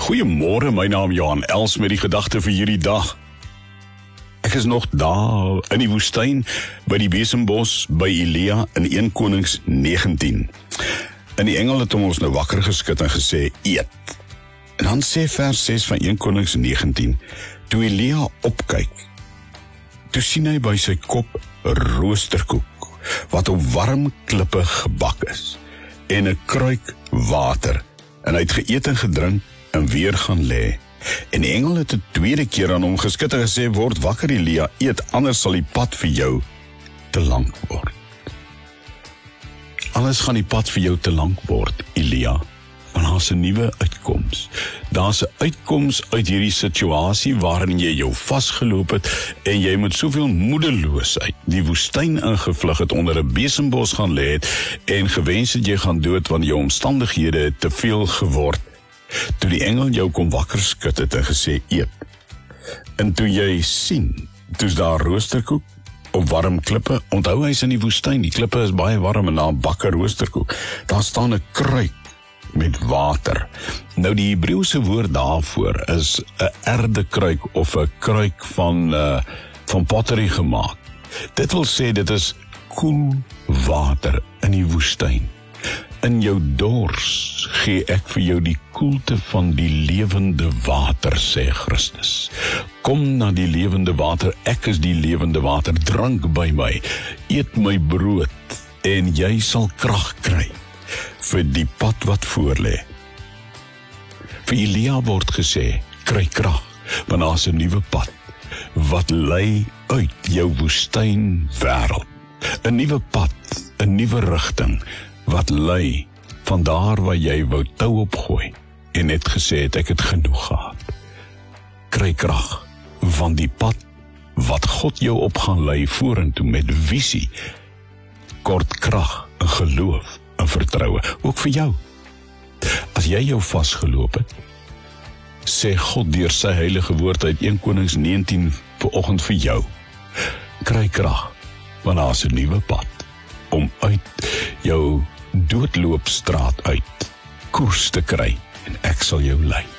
Goeiemôre, my naam Johan Els met die gedagte vir hierdie dag. Ek is nog daar in die woestyn by die besembos by Elia in 1 Konings 19. En die engel het hom ons nou wakker geskit en gesê, eet. En dan sê vers 6 van 1 Konings 19, toe Elia opkyk, toe sien hy by sy kop roosterkoek, wat op warm klippe gebak is, en 'n kruik water, en hy het geëet en gedrink, en weer gaan lê. En die engel het 'n tweede keer aan hom geskit en gesê, word wakker Elia, eet, anders sal die pad vir jou te lank word. Anders gaan die pad vir jou te lank word, Elia, want daar's 'n nuwe uitkoms. Daar's 'n uitkoms uit hierdie situasie waarin jy jou vasgeloop het en jy met soveel moedeloosheid die woestyn ingevlug het, onder 'n besembos gaan lê het en gewens het jy gaan dood want jou omstandighede het te veel geword. Toe die engel jou kom wakker skud het en gesê, eet. En toe jy sien, toe's daar roosterkoek op warm klippe, onthou hy's in die woestyn, die klippe is baie warm en daar bakke roosterkoek. Daar staan 'n kruik met water. Nou die Hebreëse woord daarvoor is 'n erdekruik of 'n kruik van pottery gemaak. Dit wil sê dit is koel water in die woestyn. In jou dors gee ek vir jou die koelte van die lewende water, sê Christus. Kom na die lewende water, ek is die lewende water, drank by my, eet my brood, en jy sal krag kry vir die pad wat voorlê. Vir Elia word gesê, kry krag, want daar's 'n nuwe pad, wat lei uit jou woestyn wêreld. 'n nuwe pad, 'n nuwe rigting, wat lei van daar waar jy wou tou opgooi en net gesê het, ek het genoeg gehad. Kry krag van die pad wat God jou op gaan lei vorentoe met visie, kort krag en geloof en vertroue, ook vir jou. As jy jou vasgeloop het, sê God deur sy heilige woord uit 1 Konings 19 vanoggend vir jou, kry krag, want daar's 'n nuwe pad om uit jou doodloopstraat uit koers te kry en ek sal jou lei.